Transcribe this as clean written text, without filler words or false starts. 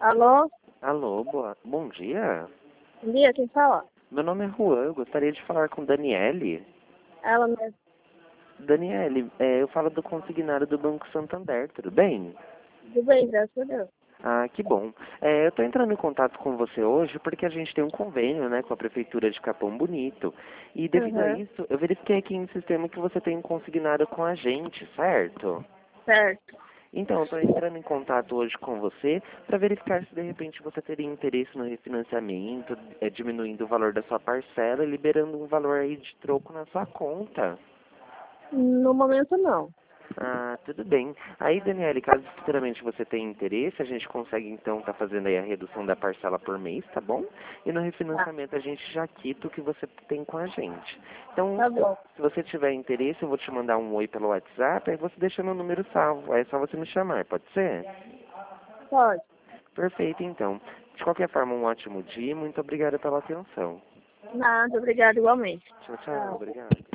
Alô? Alô, bom dia. Bom dia, quem fala? Meu nome é Juan, eu gostaria de falar com Daniele. Ela mesmo. Daniele, eu falo do consignado do Banco Santander, tudo bem? Tudo bem, graças a Deus. Ah, que bom. Eu estou entrando em contato com você hoje porque a gente tem um convênio, né, com a Prefeitura de Capão Bonito. E devido a Uhum. isso, eu verifiquei aqui no sistema que você tem um consignado com a gente, certo? Certo. Então, estou entrando em contato hoje com você para verificar se de repente você teria interesse no refinanciamento, diminuindo o valor da sua parcela e liberando um valor aí de troco na sua conta. No momento, não. Ah, tudo bem. Aí, Daniele, caso futuramente você tenha interesse, a gente consegue então estar fazendo aí a redução da parcela por mês, tá bom? E no Tá, refinanciamento a gente já quita o que você tem com a gente. Então, tá bom. se você tiver interesse, eu vou te mandar um oi pelo WhatsApp, aí você deixa meu número salvo. Aí é só você me chamar, pode ser? Pode. Perfeito, então. De qualquer forma, um ótimo dia e muito obrigado pela atenção. Nada, obrigado igualmente. Tchau, tchau. Tchau. Obrigado.